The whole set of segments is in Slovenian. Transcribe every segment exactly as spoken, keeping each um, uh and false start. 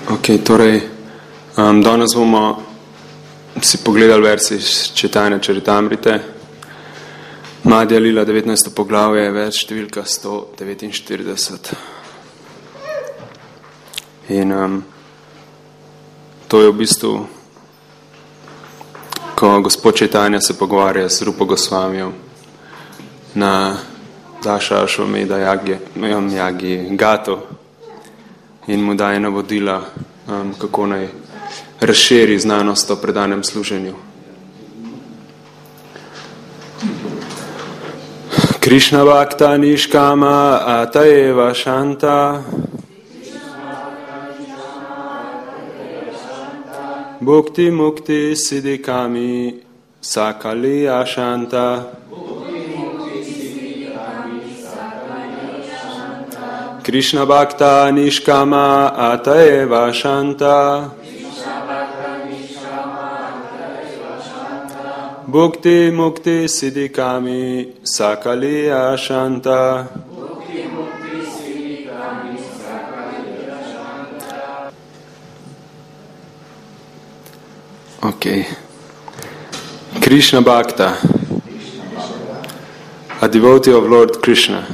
Ok, torej, um, danes bomo si pogledali versi iz Čitanja Čaritamrite. Madhya Lila, devetnajsto poglavje, vers številka sto devetinštirideset. In um, to je v bistvu, ko gospod Čitanja se pogovarja s Rupo Gosvamijem na Daša Ašvameda Jagi, Jagi Gato in mu daje navodila, um, kako naj razširi znanost o predanem služenju. Krishna Bhakta Nishkama Ataeva Shanta Bhukti Mukti Siddhikami Sakali Ashanta Krishna Bhakta Nishkama Ataeva Shanta Bhukti Mukti Siddhikami Sakali Ashanta. Okay. Krishna Bhakta, a devotee of Lord Krishna.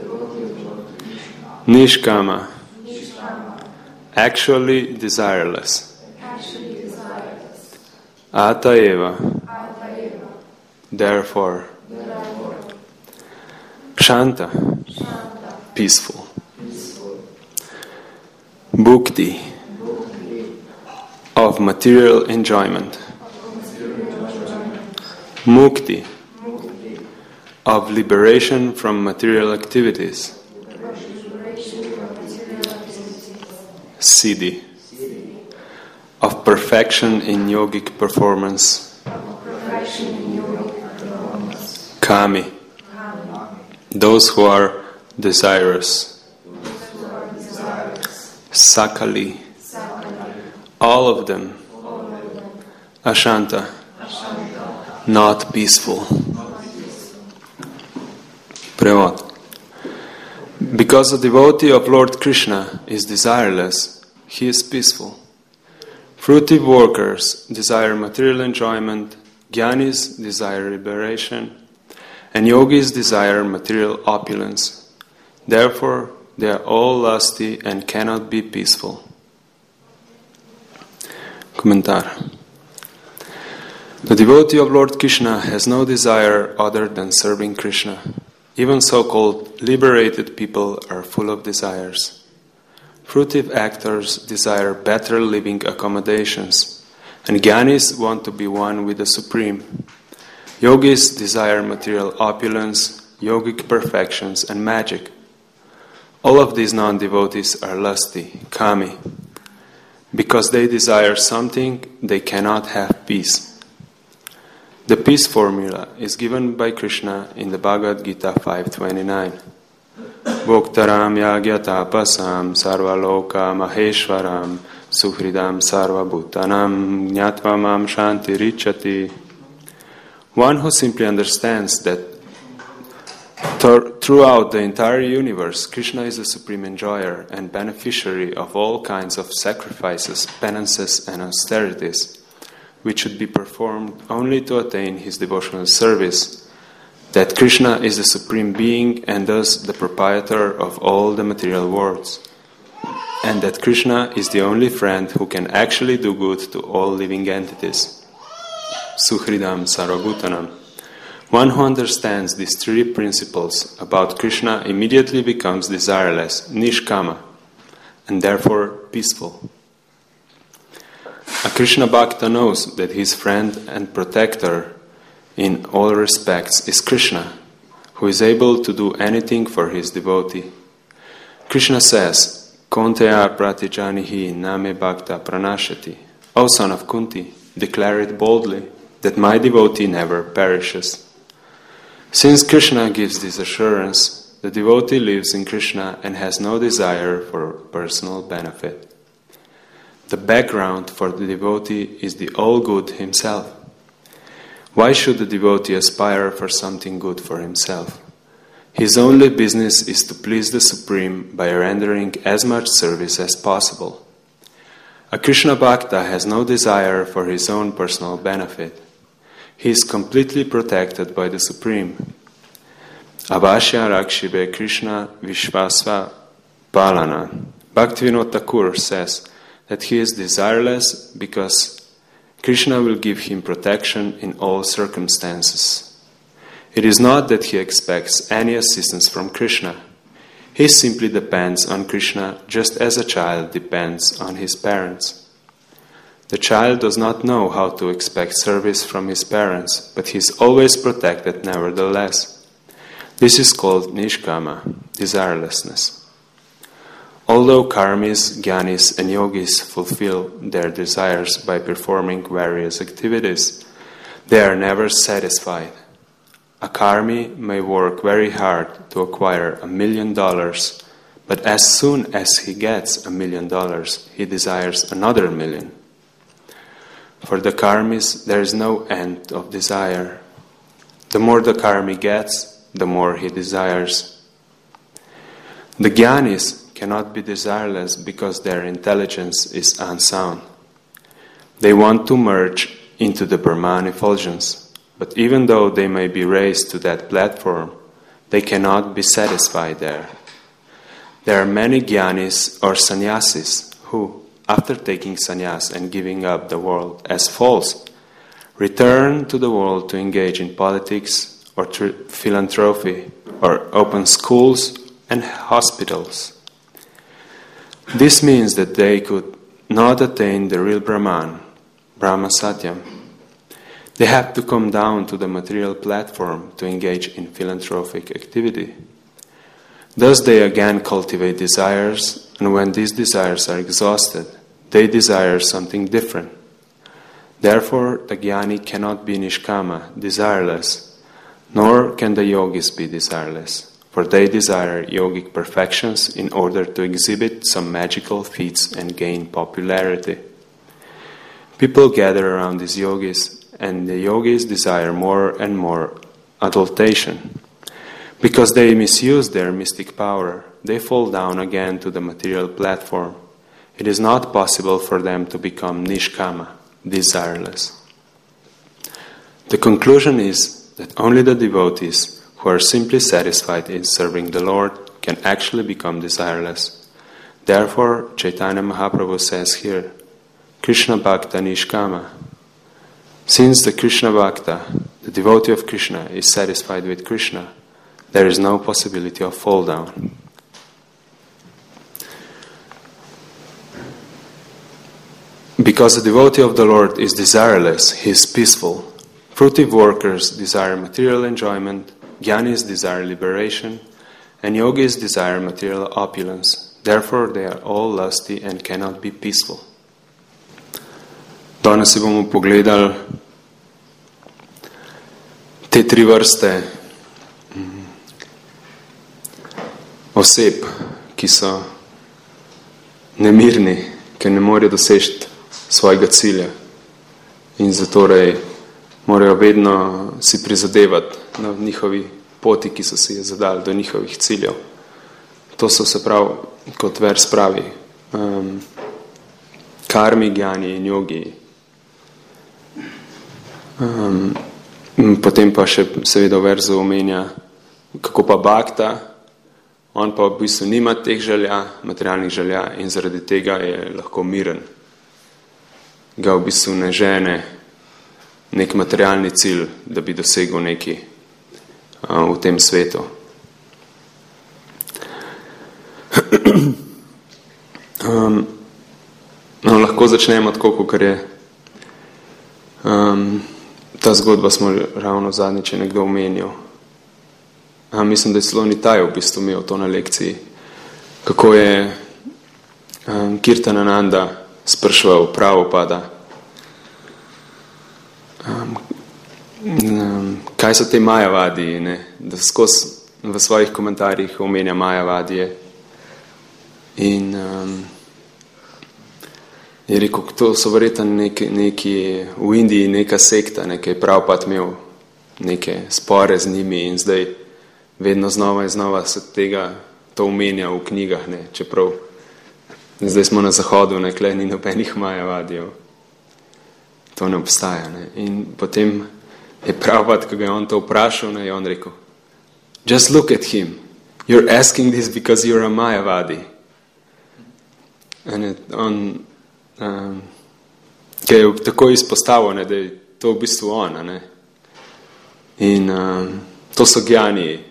Nishkama, actually desireless. Ataeva, therefore. Shanta, peaceful. Bhukti, of material enjoyment. Mukti, of liberation from material activities. Siddhi, of perfection in yogic performance. Kami, those who are desirous. Sakali, all of them. Ashanta, not peaceful. Prevod. Because a devotee of Lord Krishna is desireless, he is peaceful. Fruitive workers desire material enjoyment, jnanis desire liberation, and yogis desire material opulence. Therefore, they are all lusty and cannot be peaceful. Komentar. The devotee of Lord Krishna has no desire other than serving Krishna. Even so-called liberated people are full of desires. Fruitive actors desire better living accommodations, and jnanis want to be one with the Supreme. Yogis desire material opulence, yogic perfections, and magic. All of these non-devotees are lusty, kami. Because they desire something, they cannot have peace. The peace formula is given by Krishna in the Bhagavad Gita five twenty-nine. Bhoktaram yagyatapasam sarvaloka maheshwaram suhridam sarvabhutanam jnatva mam shanti richati. One who simply understands that th- throughout the entire universe, Krishna is the supreme enjoyer and beneficiary of all kinds of sacrifices, penances, and austerities, which should be performed only to attain his devotional service, that Krishna is the supreme being and thus the proprietor of all the material worlds, and that Krishna is the only friend who can actually do good to all living entities. Suhridam Sarvabhutanam. One who understands these three principles about Krishna immediately becomes desireless, nishkama, and therefore peaceful. A Krishna Bhakta knows that his friend and protector in all respects is Krishna, who is able to do anything for his devotee. Krishna says, Konteya pratijanihi name bhakta pranashati. O son of Kunti, declare it boldly that my devotee never perishes. Since Krishna gives this assurance, the devotee lives in Krishna and has no desire for personal benefit. The background for the devotee is the all-good himself. Why should the devotee aspire for something good for himself? His only business is to please the Supreme by rendering as much service as possible. A Krishna Bhakta has no desire for his own personal benefit. He is completely protected by the Supreme. Abhashya Rakshibe Krishna Vishvasva Palana. Bhaktivinoda Thakur says that he is desireless because Krishna will give him protection in all circumstances. It is not that he expects any assistance from Krishna. He simply depends on Krishna just as a child depends on his parents. The child does not know how to expect service from his parents, but he is always protected nevertheless. This is called nishkama, desirelessness. Although karmis, jnanis, and yogis fulfill their desires by performing various activities, they are never satisfied. A karmi may work very hard to acquire a million dollars, but as soon as he gets a million dollars, he desires another million. For the karmis, there is no end of desire. The more the karmi gets, the more he desires. The jnanis cannot be desireless because their intelligence is unsound. They want to merge into the Brahman effulgence. But even though they may be raised to that platform, they cannot be satisfied there. There are many jnanis or sannyasis who, after taking sannyas and giving up the world as false, return to the world to engage in politics or tr- philanthropy or open schools and hospitals. This means that they could not attain the real Brahman, Brahma Satyam. They have to come down to the material platform to engage in philanthropic activity. Thus they again cultivate desires, and when these desires are exhausted, they desire something different. Therefore, the jnani cannot be nishkama, desireless, nor can the yogis be desireless, for they desire yogic perfections in order to exhibit some magical feats and gain popularity. People gather around these yogis, and the yogis desire more and more adultation. Because they misuse their mystic power, they fall down again to the material platform. It is not possible for them to become nishkama, desireless. The conclusion is that only the devotees who are simply satisfied in serving the Lord can actually become desireless. Therefore, Chaitanya Mahaprabhu says here, Krishna Bhakta Nishkama. Since the Krishna Bhakta, the devotee of Krishna, is satisfied with Krishna, there is no possibility of fall down. Because the devotee of the Lord is desireless, he is peaceful. Fruitive workers desire material enjoyment, jnanis desire liberation, and yogis desire material opulence. Therefore, they are all lusty and cannot be peaceful. Danes si bomo pogledali te tri vrste oseb, ki so nemirni, ker ne morejo doseči svojega cilja in zatorej morajo vedno si prizadevati na njihovi poti, ki so si je zadali do njihovih ciljev. To so se prav, kot vers pravi, um, karmi, jnani in jogi. Um, potem pa še seveda v verzu omenja, kako pa bhakta, on pa v bistvu nima teh želja, materialnih želja in zaradi tega je lahko miren. Ga v bistvu ne žene nek materialni cilj, da bi dosegel neki uh, v tem svetu. um, no, lahko začnemo tako, kakor je um, ta zgodba smo ravno zadnjič nekdo omenil. A, mislim, da je celo Nitaj v bistvu imel to na lekciji, kako je um, Kirtanananda spraševal Prabhupada, um, um, kaj so te majavadiji, ne? Da skozi v svojih komentarjih omenja majavadije. In um, je rekel, to so verjetno neki, neki v Indiji neka sekta, nekaj Prabhupada imel neke spore z njimi in zdaj vedno znova in znova se tega to omenja v knjigah, ne? Čeprav Zdaj smo na zahodu, nekle ni nobenih Majavadijev. To ne obstaja. Ne? In potem je Prabhupada, ko ga je on to vprašal, ne, je on rekel, just look at him. You're asking this because you're a Mayavadi. In on um, ki je tako izpostavil, ne, da je to v bistvu ona. Ne? In um, to so gjaniji.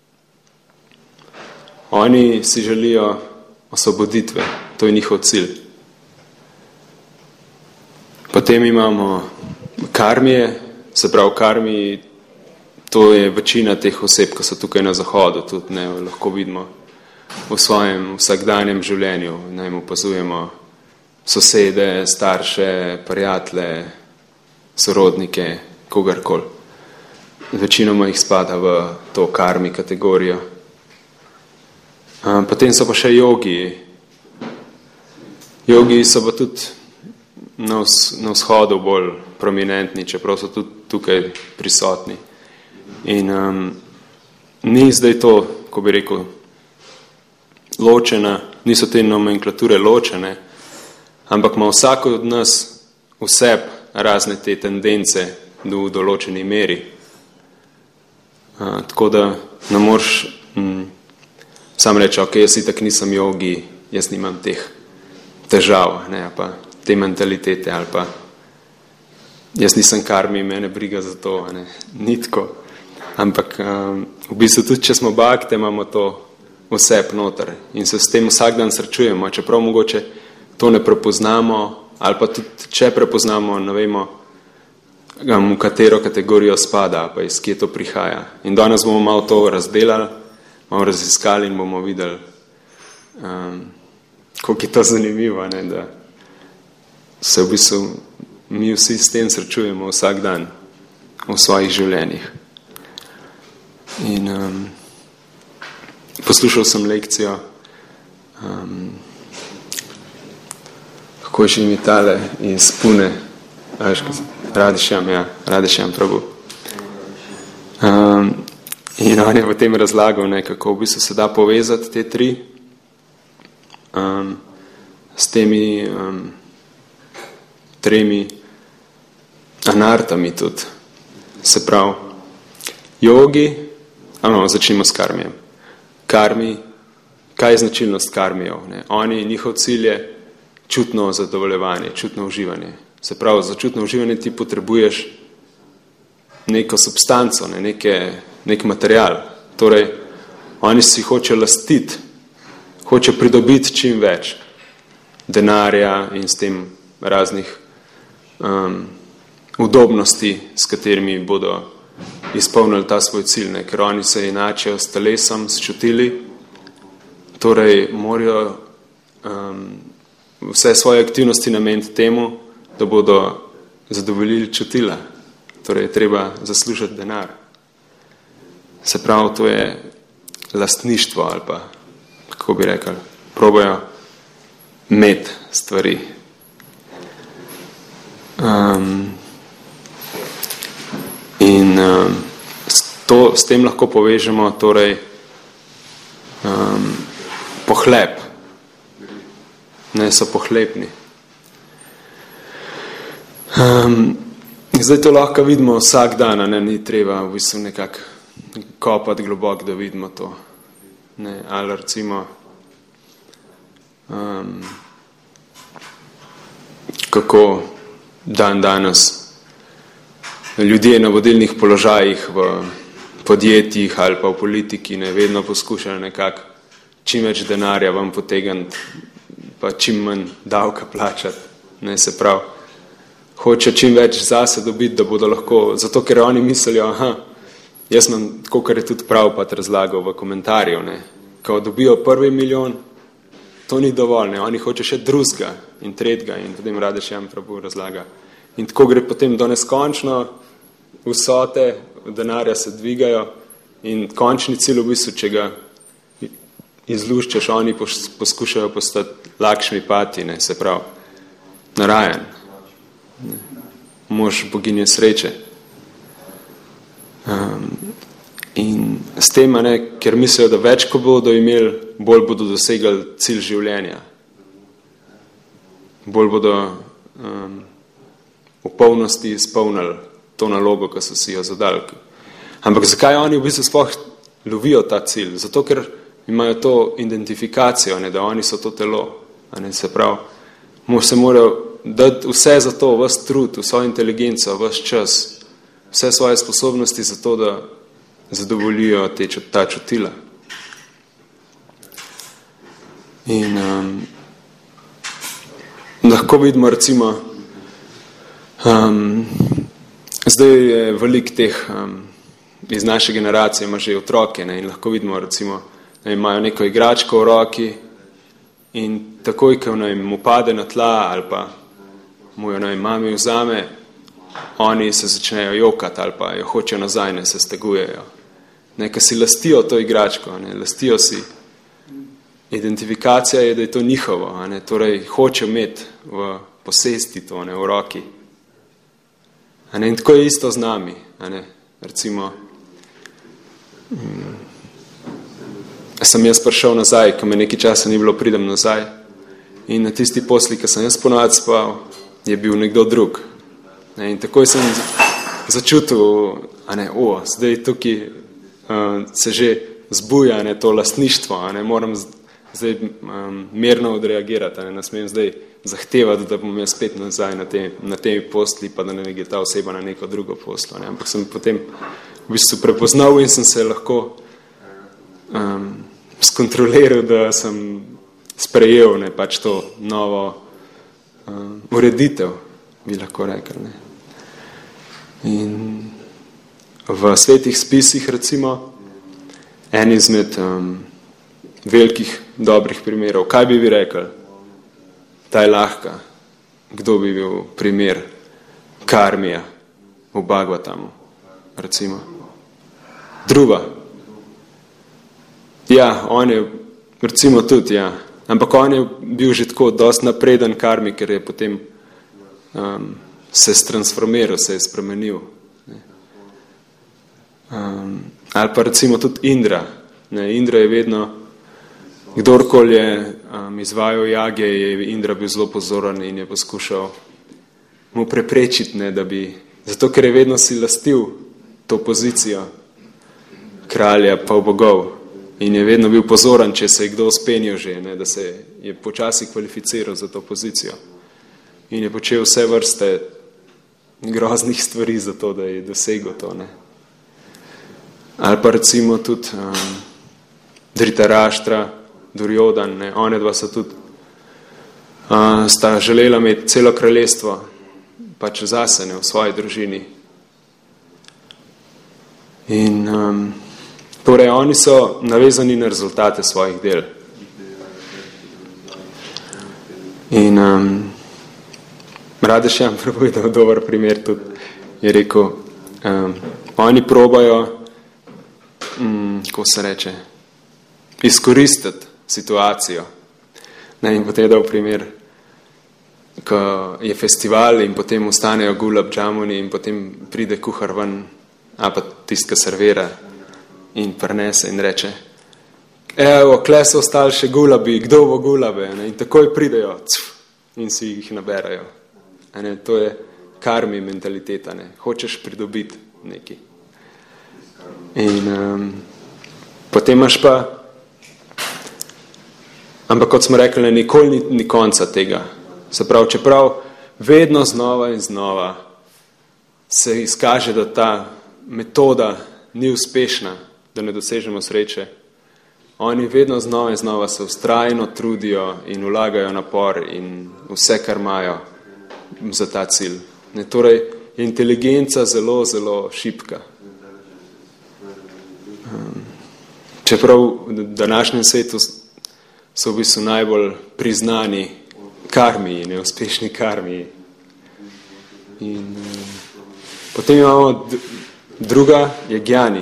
Oni si želijo osvoboditve. To je njihov cilj. Potem imamo karmije, se pravi karmiji, to je večina teh oseb, ki so tukaj na zahodu, tudi ne, lahko vidimo v svojem vsakdanjem življenju, ne, opazujemo sosede, starše, prijatelje, sorodnike, kogarkoli. Večinoma jih spada v to karmi kategorijo. Potem so pa še jogiji. Jogiji so pa tudi na, vz, na vzhodu bolj prominentni, čeprav so tudi tukaj prisotni. In um, ni zdaj to, ko bi rekel, ločena, niso te nomenklature ločene, ampak ima vsako od nas vseb razne te tendence v določeni meri. Uh, tako da ne moreš mm, sam reči, ok, jaz itak nisem jogi, jaz nimam teh težav, ne, pa te mentalitete, ali pa jaz nisem karmi, mene briga za to, ne, ni tako. Ampak um, v bistvu tudi, če smo bakte, imamo to vse noter in se s tem vsak dan srečujemo, čeprav mogoče to ne prepoznamo, ali pa tudi, če prepoznamo, ne vemo, v katero kategorijo spada, pa iz kje to prihaja. In danes bomo malo to razdelali, malo raziskali in bomo videli, um, koliko je to zanimivo, ne, da se v bistvu mi vsi s tem srečujemo vsak dan v svojih življenjih. In um, poslušal sem lekcijo, um, kako je že imi tale iz Pune, Radešjam, ja, Radešjam Prabhu. Um, in on je potem razlagal, ne, kako v bistvu se da povezati te tri um, s temi um, tremi anartami tudi. Se pravi, jogi, ano, začnimo s karmijem. Karmi, kaj je značilnost karmijev? Ne? Oni, njihov cilj je čutno zadovoljevanje, čutno uživanje. Se pravi, za čutno uživanje ti potrebuješ neko substanco, ne? Neke, nek material. Torej, oni si hoče lastiti, hoče pridobiti čim več denarja in s tem raznih um, udobnosti, s katerimi bodo izpolnili ta svoj cilj, ne? Ker oni se enačijo s telesom, s čutili, torej morajo um, vse svoje aktivnosti nameniti temu, da bodo zadovoljili čutila. Torej je treba zaslužiti denar. Se pravi, to je lastništvo ali pa, kako bi rekli, probajo imeti stvari. Um, in um, s, to, s tem lahko povežemo torej um, pohlep. Ne, so pohlepni. Um, zdaj to lahko vidimo vsak dan, ne, ni treba v bistvu nekako kopati globoko, da vidimo to. Ne, ali recimo um, kako dan danes ljudje na vodilnih položajih v podjetjih ali pa v politiki ne vedno poskušajo nekako čim več denarja vam potegniti, pa čim manj davka plačati. Ne, se pravi, hoče čim več zase dobiti, da bodo lahko, zato ker oni mislijo, aha, jaz imam, tako kar je tudi prav pa razlagal v komentarju, ne, ko dobijo prvi milijon, to ni dovolj, ne, oni hoče še drugega in tretjega in potem Radešjam Prabhu razlaga. In tako gre potem do neskončno, vsote denarja se dvigajo in končni cilj v bistvu, če ga izluščeš, oni poskušajo postati Lakšmi Pati, ne, se pravi, Narajan, mož boginje sreče. Um, in s tem, ne, ker mislijo, da več, ko bodo imeli, bolj bodo dosegali cilj življenja. bolj bodo um, v polnosti izpolnili to nalogo, ki so si jo zadali. Ampak zakaj oni v bistvu sploh lovijo ta cilj? Zato, ker imajo to identifikacijo, ne, da oni so to telo. A ne, se pravi, se morajo dati vse za to, ves trud, vso inteligenco, ves čas, vse svoje sposobnosti za to, da zadovoljijo te, ta čutila. In um, lahko vidimo, recimo, um, zdaj je veliko teh um, iz naše generacije, ima že otroke, ne, in lahko vidimo, recimo, da imajo neko igračko v roki in takoj, ko mu pade na tla ali pa mu jo mami vzame, oni se začnejo jokati ali pa jo hočejo nazaj, ne se stegujejo. Nekaj si lastijo to igračko, ne, lastijo si. Identifikacija je, da je to njihovo, a ne, torej hočejo imeti v posesti to, ne, v roki. A ne, in tako je isto z nami, a ne, recimo, hmm, sem jaz prišel nazaj, ko me nekaj časa ni bilo, pridem nazaj in na tisti posli, ko sem jaz ponovati spal, je bil nekdo drug. Ne, in takoj sem začutil, a ne, o, zdaj tukaj uh, se že zbuja, ne, to lastništvo, a ne, moram zdaj um, mirno odreagirati, ne, ne smem zdaj zahtevati, da bom jaz spet nazaj na, te, na tej posli, pa da ne je ta oseba na neko drugo poslo. Ne. Ampak sem potem v bistvu prepoznal in sem se lahko um, skontroliral, da sem sprejel, ne, pač to novo um, ureditev, bi lahko rekel. Ne. In v svetih spisih, recimo, en izmed um, velikih dobrih primerov, kaj bi vi rekel? Ta je lahka. Kdo bi bil primer karmija v Bhagavatamu, recimo? Druga. Ja, on je, recimo tudi, ja. Ampak on je bil že tako dosti napreden karmi, ker je potem um, se transformiral, se je spremenil. Um, ali pa recimo tudi Indra. Ne, Indra je vedno, kdorkoli je um, izvajal jage, je Indra bil zelo pozoren in je poskušal mu preprečiti, ne, da bi, zato ker je vedno si lastil to pozicijo kralja pa bogov in je vedno bil pozoren, če se je kdo spenil že, ne, da se je počasi kvalificiral za to pozicijo in je počel vse vrste groznih stvari za to, da je dosegel to. Ne. Ali pa recimo tudi um, Dhritarashtra, Durjodan, ne, one dva so tudi uh, sta želela imeti celo kraljestvo pač zase, ne, v svoji družini. In um, torej oni so navezani na rezultate svojih del. In um, Radeš je povedal dober primer tudi, je rekel, um, oni probajo, um, kako se reče, izkoristiti situacijo. Ne, in potem je dal primer, ko je festival in potem ustanejo gulab džamuni in potem pride kuhar ven, a pa tist, ki servira in prinese in reče, evo, kle so ostali še gulabi, kdo bo gulabe? Ne, in takoj pridejo cf, in si jih naberajo. Ne, to je karmi mentaliteta, ne, hočeš pridobiti nekaj. In um, potem imaš pa, ampak kot smo rekli, ne, nikoli ni, ni konca tega. Se pravi, čeprav vedno znova in znova se izkaže, da ta metoda ni uspešna, da ne dosežemo sreče, oni vedno znova in znova se vztrajno trudijo in vlagajo napor in vse, kar imajo za ta cilj. Ne, torej, inteligenca zelo, zelo šibka. Um, čeprav v današnjem svetu so v bistvu najbolj priznani karmiji, neuspešni karmiji. In um, potem imamo d- druga, je gjani.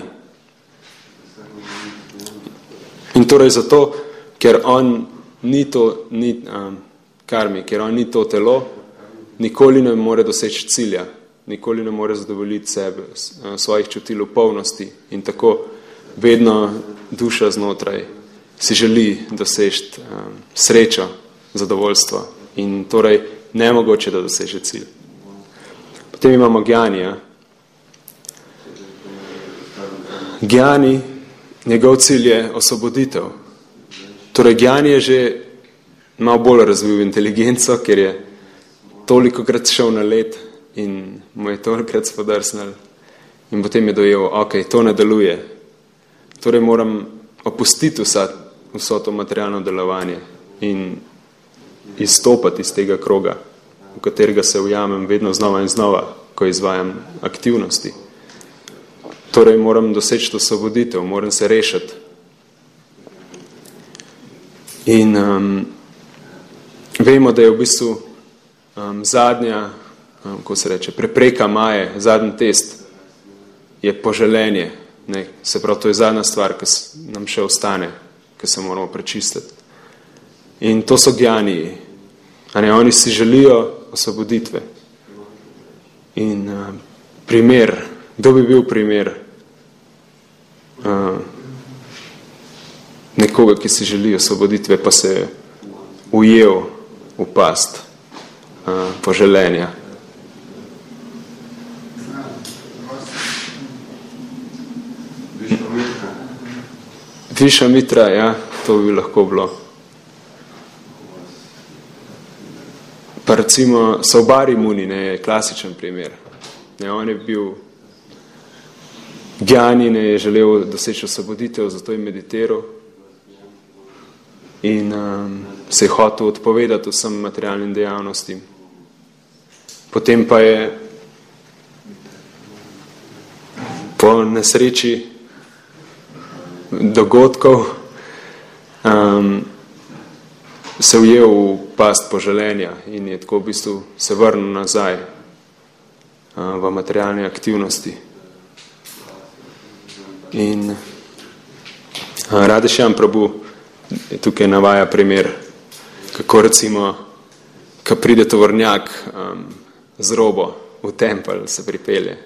In torej zato, ker on ni to, ni um, karmi, ker on ni to telo, nikoli ne more doseči cilja, nikoli ne more zadovoljiti sebe, svojih čutil v polnosti in tako vedno duša znotraj si želi doseči um, srečo, zadovoljstvo. In torej nemogoče, da doseže cilj. Potem imamo Gjanija. Gjani, njegov cilj je osvoboditev. Torej, Gjani je že malo bolj razvil inteligenco, ker je tolikokrat šel na led in mu je tolikokrat spodrsnil in potem je dojel, ok, to ne deluje. Torej, moram opustiti vsa, vso to materialno delovanje in izstopati iz tega kroga, v katerega se ujamem vedno znova in znova, ko izvajam aktivnosti. Torej, moram doseči to osvoboditev, moram se rešiti. In um, vemo, da je v bistvu um, zadnja, um, ko se reče, prepreka Maje, zadnji test, je poželenje. Ne? Se pravi, to je zadnja stvar, ki nam še ostane, ki se moramo prečistiti. In to so Gjaniji. A ne, oni si želijo osvoboditve. In uh, primer, kdo bi bil primer uh, nekoga, ki si želi osvoboditve, pa se je ujel v past uh, poželenja. Višamitra, ja, to bi lahko bilo. Pa recimo Saubhari Muni, ne, je klasičen primer. Ne, on je bil Gjani, ne, je želel doseči osvoboditev, zato je meditiral in um, se je hotel odpovedati vsem materialnim dejavnostim. Potem pa je po nesreči dogodkov um, se ujel v past poželenja in je tako v bistvu se vrnil nazaj uh, v materialne aktivnosti. In uh, Radešjan Prabhu tukaj navaja primer, kako recimo, ko pride tovornjak um, z robo v tempelj, se pripelje.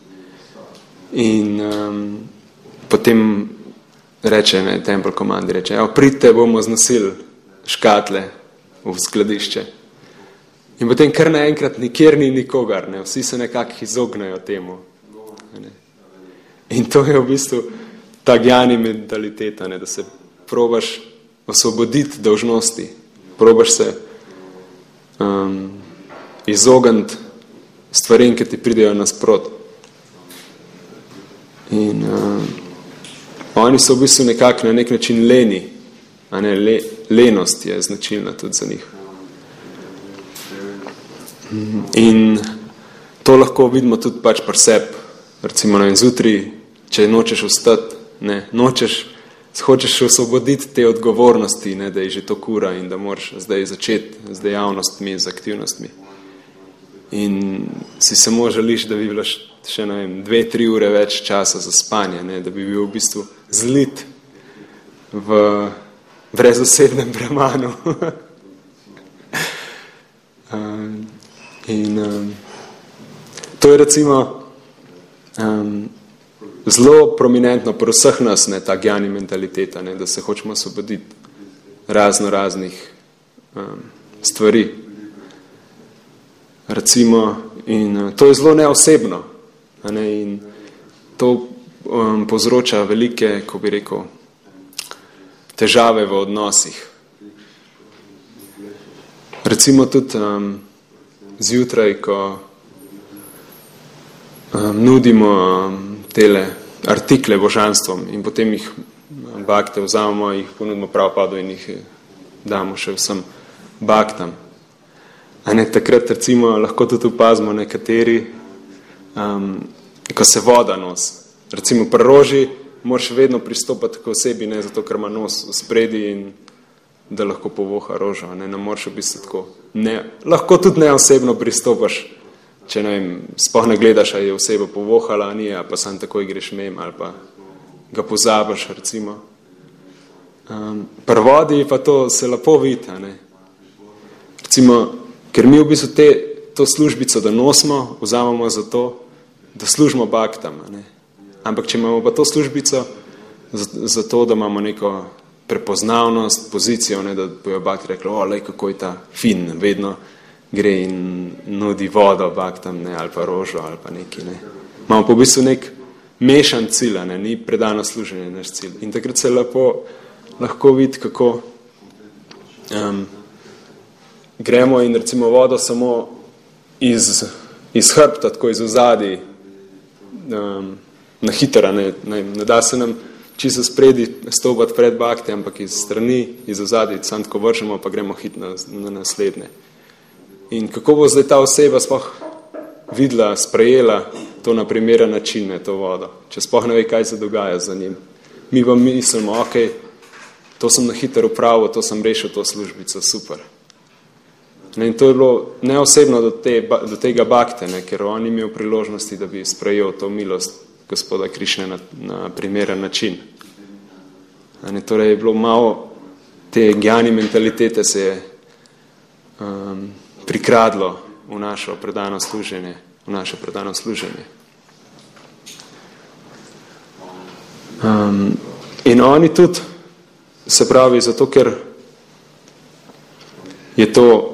In um, potem reče, ne, tempelj komandi, reče, evo, pridite, bomo znosili škatle v skladišče. In potem kar naenkrat nikjer ni nikogar, ne, vsi se nekako izognejo temu. Ne. In to je v bistvu ta Gjani mentaliteta, ne, da se probaš osvoboditi dolžnosti, probaš se um, izogniti stvarem, ki ti pridejo nasprot. In um, oni so v bistvu nekako na nek način leni, a ne, le, lenost je značilna tudi za njih. In to lahko vidimo tudi pač pri sebi. Recimo na zjutraj, če nočeš vstati, ne, nočeš, hočeš osvoboditi te odgovornosti, ne, da je že to kura in da moraš zdaj začeti z dejavnostmi, z aktivnostmi. In si samo želiš, da bi bilo še, ne vem, dve, tri ure več časa za spanje, ne, da bi bil v bistvu zlit v brezosebnem bremanu. um, in um, to je recimo um, zelo prominentno pri vseh nas, ne, ta Gjani mentaliteta, ne, da se hočemo osvoboditi razno raznih um, stvari. Recimo, in uh, to je zelo neosebno, a ne, in to um, povzroča velike, ko bi rekel, težave v odnosih. Recimo tudi um, zjutraj, ko um, nudimo um, tele artikle božanstvom in potem jih bakte vzamemo, jih ponudimo pravpadu in jih damo še vsem baktam. A ne, takrat recimo lahko tudi opazimo nekateri, um, ko se voda nos. Recimo pri roži moraš vedno pristopati k osebi, ne zato, ker ima nos v spredi in da lahko povoha rožo. Ne, ne moraš v bistvu tako. Ne, lahko tudi neosebno pristopaš, če ne vem, sploh ne gledaš, a je oseba povohala, a ni, a pa sam takoj greš mem, ali pa ga pozabaš, recimo. Um, pri vodi pa to se lepo vidi, a ne. Recimo, ker mi v bistvu te, to službico, da nosimo, vzamemo za to, da služimo baktam, a ne. Ampak če imamo pa to službico za, za to, da imamo neko prepoznavnost, pozicijo, ne, da bojo bakti rekli, o, lej, kako je ta fin, vedno gre in nudi vodo baktam, ne, ali pa rožo, ali pa neki, ne. Imamo pa v bistvu nek mešan cilj, ne, ni predano služenje naš cilj. In takrat se lepo lahko vidi, kako um, gremo in recimo vodo samo iz, iz hrbta, tako iz ozadij, um, na hitro, ne, ne, ne da se nam čisto spredi stopati pred bakte, ampak iz strani, iz ozadij, sam tako vržemo, pa gremo hit na, na naslednje. In kako bo zdaj ta oseba sploh videla, sprejela to na primeren način, ne, to vodo, če sploh ne ve, kaj se dogaja za njim. Mi pa mislimo, ok, to sem na hitro upravil, to sem rešil to službico, super. In to je bilo neosebno do, te, do tega bakte, ne, ker on imel priložnosti, da bi sprejel to milost gospoda Krišne na, na primeren način. Ne, torej je bilo malo te gjani mentalitete se je um, prikradlo v našo predano služenje, v naše predano služenje. Um, in oni tudi, se pravi, zato ker je to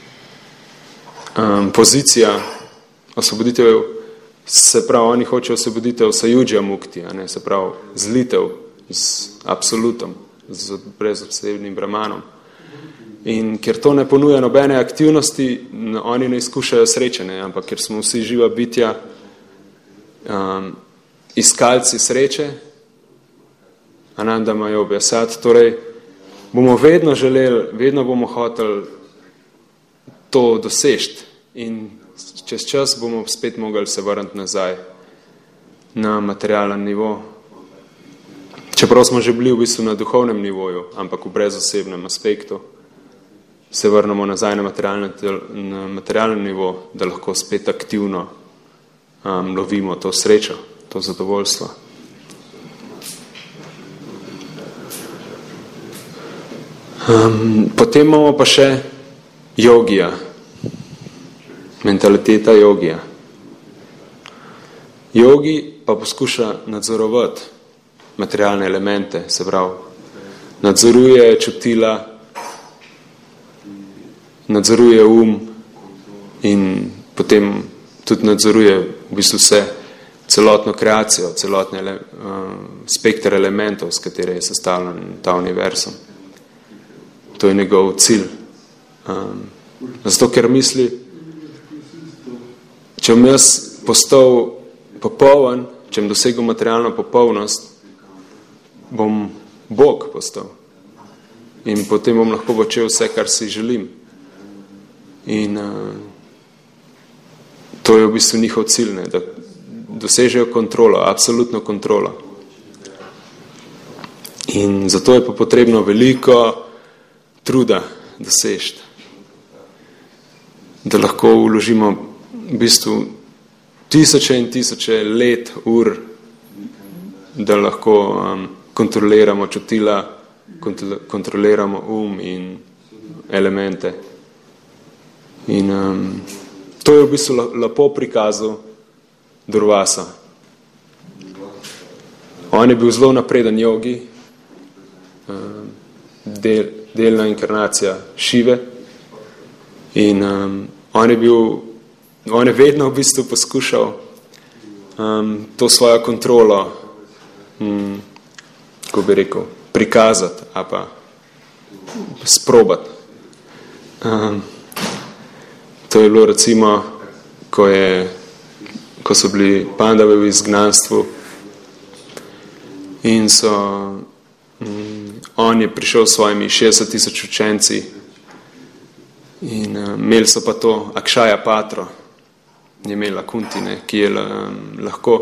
Um, pozicija osvoboditev, se pravi, oni hočejo osvoboditev sajudžja mukti, a ne, se pravi, zlitev z absolutom, z brezobsednim brahmanom. In ker to ne ponuja nobene aktivnosti, oni ne izkušajo sreče, ne, ampak ker smo vsi živa bitja um, iskalci sreče, ananda majo objasat, torej bomo vedno želeli, vedno bomo hoteli to dosežiti in čez čas bomo spet mogli se vrniti nazaj na materialen nivo. Čeprav smo že bili v bistvu na duhovnem nivoju, ampak v brezosebnem aspektu, se vrnemo nazaj na materialen, na materialen nivo, da lahko spet aktivno um, lovimo to srečo, to zadovoljstvo. Um, potem imamo pa še jogija, mentaliteta jogija. Jogi pa poskuša nadzorovati materialne elemente, se pravi, nadzoruje čutila, nadzoruje um in potem tudi nadzoruje v bistvu vse, celotno kreacijo, celotni ele, uh, spekter elementov, s katere je sestavljen ta univerzum. To je njegov cilj. Um, zato, ker misli, če bom jaz postal popoln, če bom dosegel materialno popolnost, bom Bog postal. In potem bom lahko počel vse, kar si želim. In uh, to je v bistvu njihov cilj, ne, da dosežejo kontrolo, absolutno kontrolo. In zato je pa potrebno veliko truda dosežiti, da lahko vložimo v bistvu tisoče in tisoče let, ur, da lahko um, kontroliramo čutila, kontroliramo um in elemente. In um, to je v bistvu lepo prikazal Durvasa. On je bil zelo napreden jogi, um, del, delna inkarnacija Šive, in um, on je bil, on je vedno v bistvu poskušal um, to svojo kontrolo, um, ko bi rekel, prikazati, a pa sprobati. Um, to je bilo recimo, ko, je, ko so bili Pandave v izgnanstvu in so, um, on je prišel s svojimi šestdeset tisoč učenci in um, imeli so pa to Akšaja Patro, je imela Kuntine, ki je um, lahko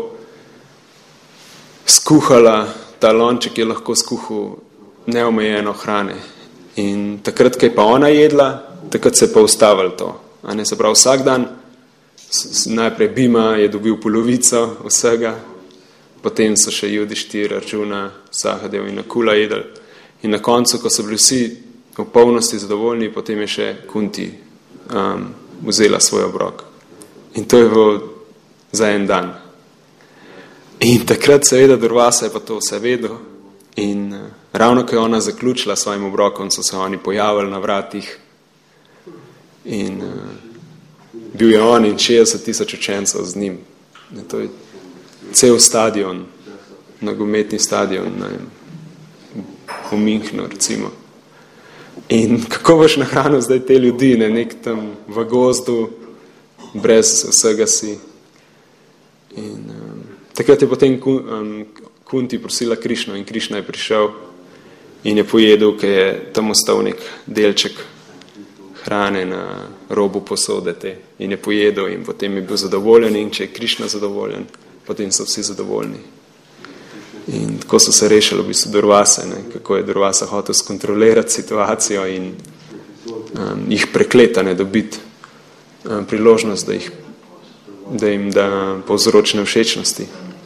skuhala, ta lonček je lahko skuhal neomejeno hrane. In takrat, ko je pa ona jedla, takrat se je pa ustavilo to. A ne, se pravi, vsak dan, s, najprej Bima je dobil polovico vsega, potem so še Judištir, Arjuna, Sahadev in Nakula jedli. In na koncu, ko so bili vsi v polnosti zadovoljni, potem je še Kunti um, vzela svoj obrok. In to je bilo za en dan. In takrat seveda Durvasa je pa to vse vedel in uh, ravno ko je ona zaključila svojim obrokom, so se oni pojavili na vratih In uh, bil je on in šestdeset tisoč učencev z njim. In to je cel stadion, nogometni stadion, ne vem, v Minhnu recimo. In kako boš nahranil zdaj te ljudi, ne, nek tam v gozdu, brez vsega si. In um, takrat je potem um, Kunti prosila Krišno in Krišna je prišel in je pojedel, ker je tam ostal nek delček hrane na robu posode te. In je pojedel in potem je bil zadovoljen in če je Krišna zadovoljen, potem so vsi zadovoljni. In tako so se rešili v bistvu Durvase, ne, kako je Durvasa hotel skontrolirati situacijo in um, jih prekletane dobiti um, priložnost, da, jih, da jim da povzročne všečnosti.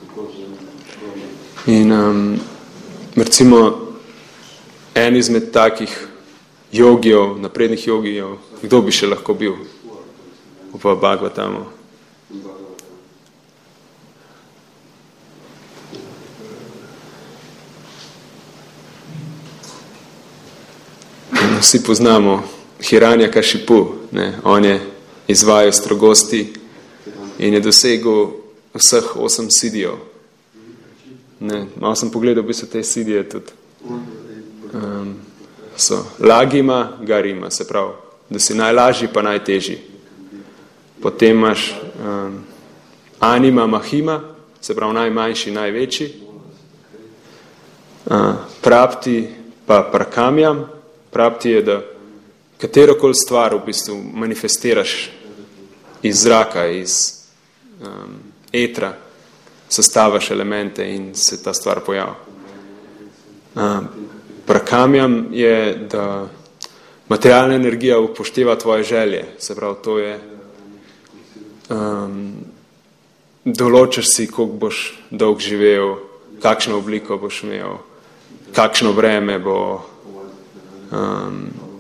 In um, recimo en izmed takih jogijev, naprednih jogijev, kdo bi še lahko bil v Bhagavatamu? Vsi poznamo Hiranyakashipu, ne, on je izvajal strogosti in je dosegel vseh osem sidijev. Ne, malo sem pogledal, bi so te sidije tudi. Um, so lagima, garima, se pravi, da si najlažji pa najtežji. Potem imaš um, anima, mahima, se pravi najmanjši, največji. Uh, prapti pa prakamjam. Prapti je, da katerokoli stvar v bistvu manifestiraš iz zraka, iz um, etra, sestavaš elemente in se ta stvar pojavi. Um, prakamjam je, da materialna energija upošteva tvoje želje. Se pravi, to je um, določaš si, koliko boš dolg živel, kakšno obliko boš imel, kakšno vreme bo, Um,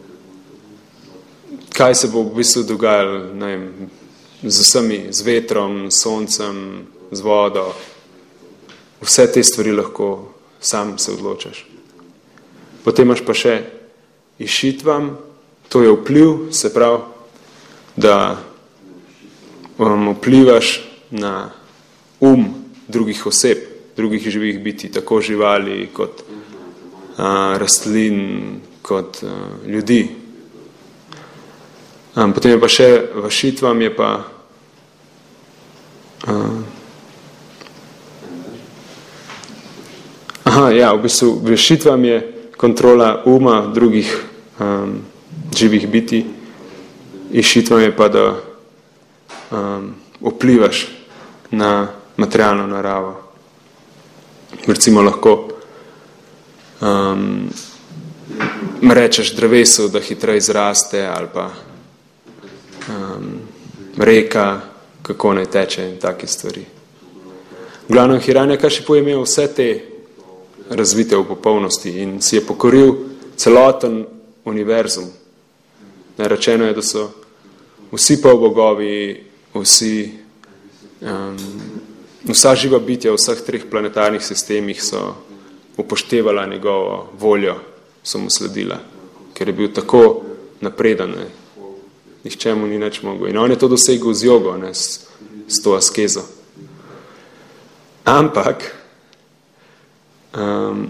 kaj se bo v bistvu dogajalo, ne vem, z vsemi, z vetrom, s soncem, z vodo. Vse te stvari lahko sam se odločaš. Potem imaš pa še išitvam, to je vpliv, se pravi, da um, vplivaš na um drugih oseb, drugih živih biti, tako živali kot uh, rastlin, kot uh, ljudi. Um, potem je pa še vašitvam je pa uh, aha, ja, v bistvu vašitvam je kontrola uma drugih um, živih biti, išitvam je pa, da um, vplivaš na materialno naravo. Recimo lahko um, rečeš drevesu, da hitreje zraste, ali pa um, reka, kako naj teče in take stvari. V glavnem Hiranyakashipu je imel vse te razvite v popolnosti in si je pokoril celoten univerzum. Rečeno je, da so vsi polbogovi, vsi, um, vsa živa bitja v vseh treh planetarnih sistemih so upoštevala njegovo voljo, so mu sledila, ker je bil tako napreden, ne. Nihče mu ni nič mogel. In on je to dosegel z jogo, ne, s, s to askezo. Ampak, um,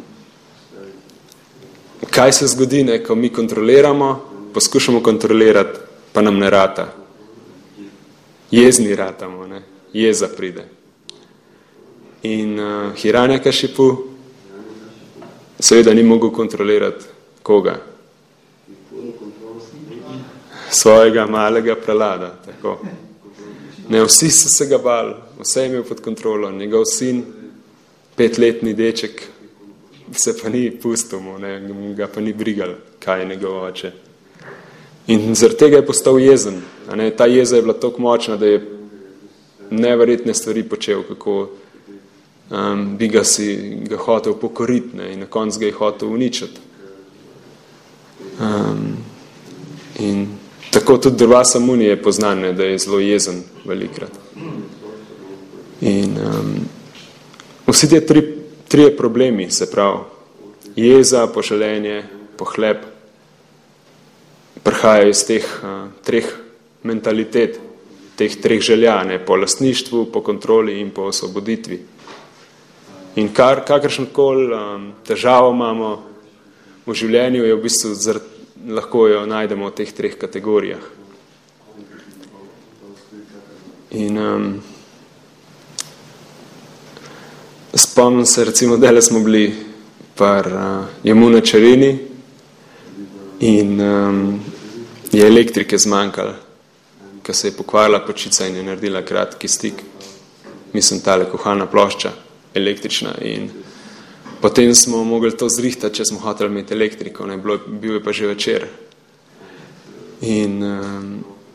kaj se zgodi, ne, ko mi kontroliramo, poskušamo kontrolirati, pa nam ne rata. Jezni ratamo, ne, jeza pride. In uh, Hiranyakashipu seveda ni mogel kontrolirati koga? Svojega malega prelada. Tako. Ne, vsi so se ga bali, vse je imel pod kontrolo. Njegov sin, petletni deček, se pa ni pustil mu, ne, ga pa ni brigal, kaj je njegov oče. In zaradi tega je postal jezen. A ne, ta jeza je bila toliko močna, da je neverjetne stvari počel, kako Um, bi ga si ga hotel pokoriti, ne, in na koncu ga je hotel uničiti. Um, in tako tudi Durvasa Muni je poznan, ne, da je zelo jezen velikrat. In um, vsi te tri, trije problemi, se pravi, jeza, poželenje, pohleb, prihajajo iz teh uh, treh mentalitet, teh treh želja, ne, po lastništvu, po kontroli in po osvoboditvi. In kar, kakršnokoli um, težavo imamo v življenju, je v bistvu zr, lahko jo najdemo v teh treh kategorijah. In um, spomnim se, recimo, dele smo bili par uh, Jamuna Čarini in um, je elektrike zmanjkalo, ko se je pokvarila pečica in je naredila kratki stik. Mislim, tale kuhalna plošča, električna, in potem smo mogli to zrihtati, če smo hoteli imeti elektriko, ne, bilo, bil je pa že večer. In um,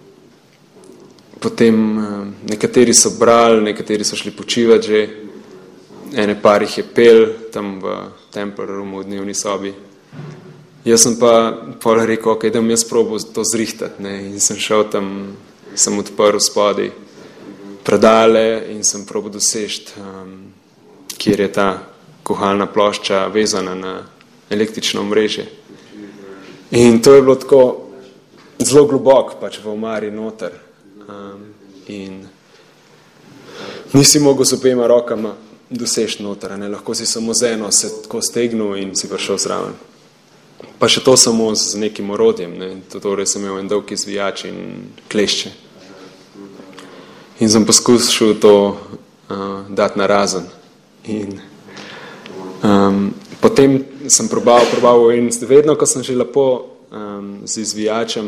potem um, nekateri so brali, nekateri so šli počivati že, ene par jih je pel tam v Temple Roomu v dnevni sobi. Jaz sem pa pol rekel, ok, da bom jaz probal to zrihtati, ne, in sem šel tam, sem odprl spodaj predale in sem probal dosežiti, um, kjer je ta kuhalna plošča vezana na električno omrežje. In to je bilo tako zelo globoko, pač v omari noter. Um, in nisi mogel z obema rokama dosežiti noter, ne, lahko si samo z eno se tako stegnil in si prišel zraven. Pa še to samo z nekim orodjem, ne, to torej sem imel en dolg izvijač in klešče. In sem poskušal to uh, dati na razen. In um, potem sem probal, probal in vedno, ko sem že lepo um, z izvijačem,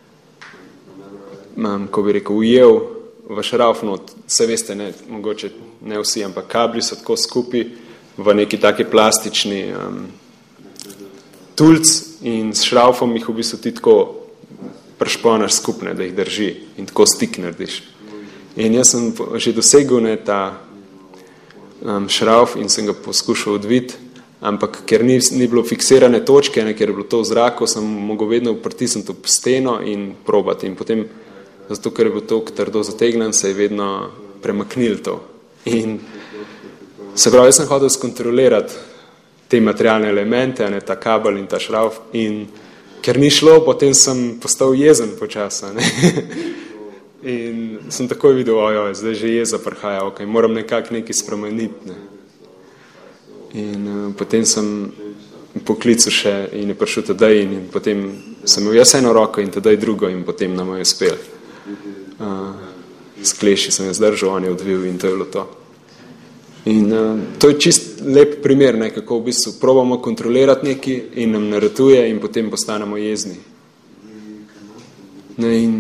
um, ko bi rekel, ujel v šrauf not, se veste, ne, mogoče ne vsi, ampak kabli so tako skupi v neki taki plastični um, tulc in s šraufom jih v bistvu ti tako prešponaš skupne, da jih drži in tako stik narediš. In jaz sem že dosegel, ne, ta um, šrauf in sem ga poskušal odviti, ampak ker ni, ni bilo fiksirane točke, ne, ker je bilo to v zraku, sem mogel vedno pritisniti v steno in probati. In potem, zato ker je bil to trdo zategnen, se je vedno premaknil to. In se pravi, jaz sem hodil skontrolirati te materialne elemente, ne, ta kabel in ta šrauf, in ker ni šlo, potem sem postal jezen počasa, ne. In sem takoj videl, ojoj, zdaj že jeza prihaja, ok, moram nekako nekaj spremeniti, ne. In uh, potem sem poklical še in je prišel tedaj in, in potem sem imel jaz eno roko in tedaj drugo in potem nam je uspel. Uh, s kleši sem je zdržal, on je odvil in to je bilo to. In uh, to je čist lep primer, ne, kako v bistvu probamo kontrolirati nekaj in nam naratuje in potem postanemo jezni. Ne, in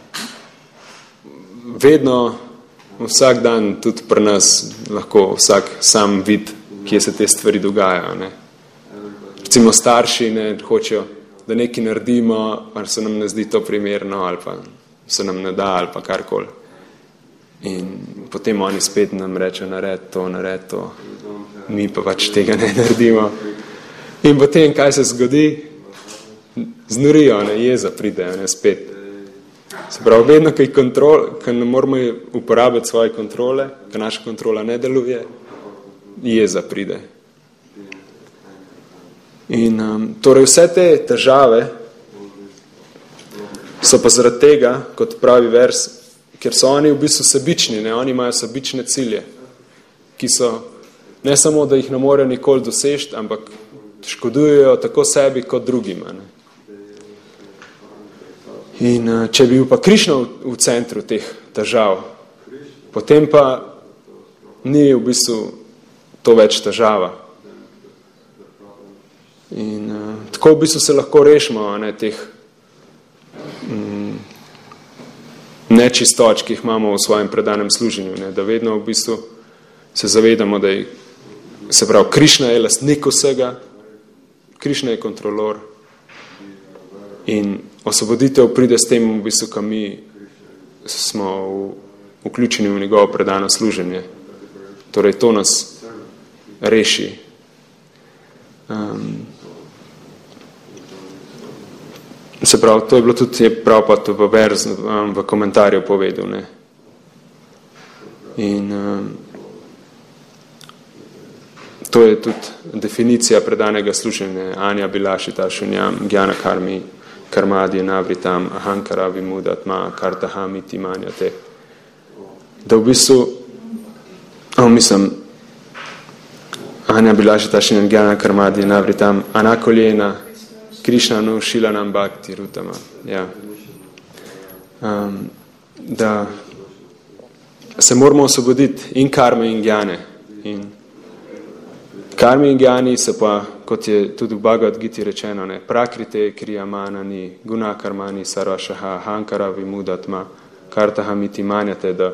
vedno, vsak dan, tudi pri nas, lahko vsak sam vidi, kje se te stvari dogajajo. Ne. Recimo starši ne, hočejo, da nekaj naredimo, ali se nam ne zdi to primerno, ali pa se nam ne da, ali pa karkoli. In potem oni spet nam rečejo, nared to, nared to, mi pa pač tega ne naredimo. In potem, kaj se zgodi? Znorijo, ne, jeza pridejo, ne, spet. Se pravi, vedno, kaj kontrol, kaj ne moramo uporabiti svoje kontrole, kaj naša kontrola ne deluje, jeza pride. In um, torej vse te težave so pa zaradi tega, kot pravi vers, ker so oni v bistvu sebični, ne, oni imajo sebične cilje, ki so ne samo, da jih ne morejo nikoli dosežiti, ampak škodujejo tako sebi kot drugima. Ne. In če bi bil pa Krišna v, v centru teh težav, potem pa ni v bistvu to več težava. In uh, tako v bistvu se lahko rešimo, ne, teh mm, nečistoč, ki jih imamo v svojem predanem služenju, ne, da vedno v bistvu se zavedamo, da je, se pravi, Krišna je lastnik vsega, Krišna je kontrolor in osvoboditev pride s tem, v bistvu, ko mi smo v, vključeni v njegovo predano služenje. Torej, to nas reši. Um, se pravi, to je bilo tudi je prav pa to v, verz, um, v komentarju povedal. Ne? In um, to je tudi definicija predanega služenja Anja Bilašita Šunjam, Gjana Karmi karmadi navritam ahankara vimudatma kartaham iti manjate. Da v bistvu, oh, mislim, Anja Bilašita Shinangyana karmadi navritam anakoljena Krišna nu šilanam bhakti rutama. Ja. Um, da se moramo osvoboditi in karme in gjane. In karme in gjani se pa, kot je tudi v Bhagavad Giti rečeno, ne, prakrite kriyamanani guna karmani sarvašaha hankara vimudatma kartaham iti manjate, da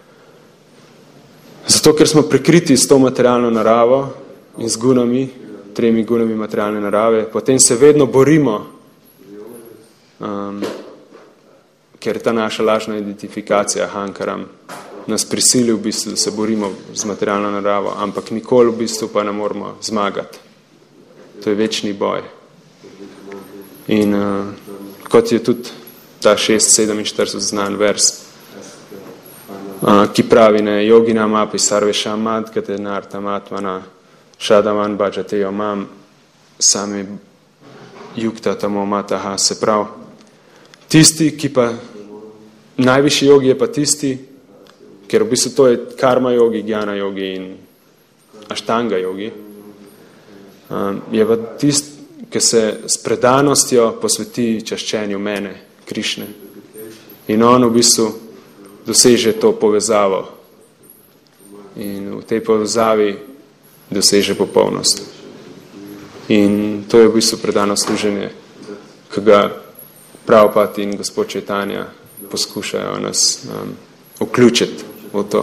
zato, ker smo prekriti s to materialno naravo in z gunami, tremi gunami materialne narave, potem se vedno borimo, um, ker ta naša lažna identifikacija hankaram nas prisili v bistvu, da se borimo z materialno naravo, ampak nikoli v bistvu pa ne moramo zmagati. To je večni boj. In uh, kot je tudi ta šest sedeminštirideset znan vers, uh, ki pravi, ne, yogina mapi sarvešam madkate nartam atmana šadavan bhajatejo mam sami yukta tamo mataha, se prav. Tisti, ki pa najvišji jogi je pa tisti, ker v bistvu to je karma jogi, gyana jogi in aštanga jogi, um, je pa tisti, ki se s predanostjo posveti čaščenju mene, Krišne. In on v bistvu doseže to povezavo. In v tej povezavi doseže popolnost. In to je v bistvu predano služenje, ki ga Prabhupada in gospod Čaitanja poskušajo nas um, vključiti v to.